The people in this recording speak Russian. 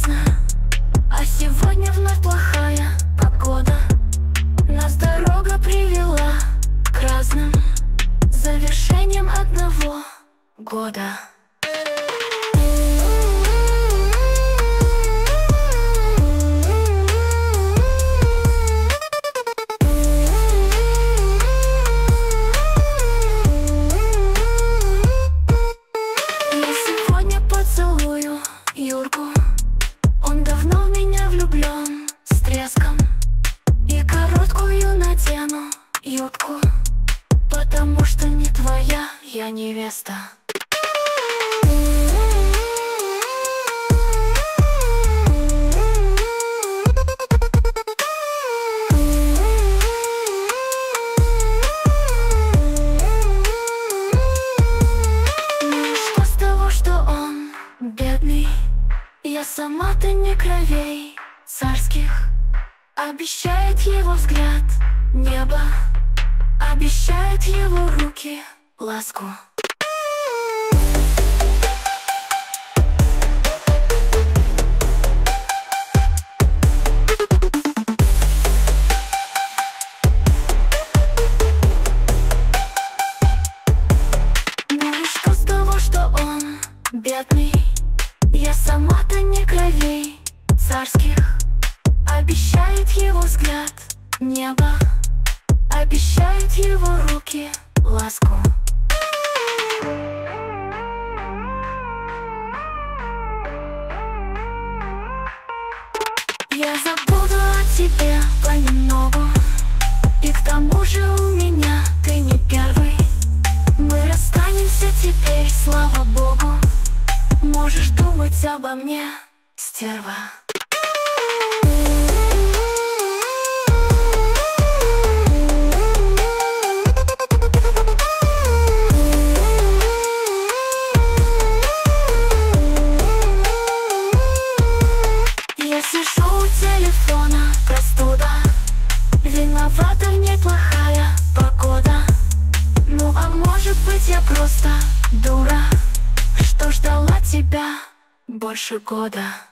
прекрасно, а сегодня вновь плохая погода. Нас дорога привела к разным завершениям одного года. Целую Юрку, он давно в меня влюблен с треском. И короткую надену юбку, потому что не твоя я невеста. Бедный, я сама-то не кровей царских. Обещает его взгляд небо, обещают его руки ласку. Ну и что с того, что он бедный? Я сама-то не кровей царских. Обещает его взгляд небо, обещают его руки ласку. Я забуду о тебе понемногу, и к тому же у меня ты не первый. Мы расстанемся теперь, слава богу. Можешь думать обо мне, стерва. Я сижу у телефона, простуда. Виновата в ней плохая погода. Ну а может быть я просто дура, что ждала тебя больше года.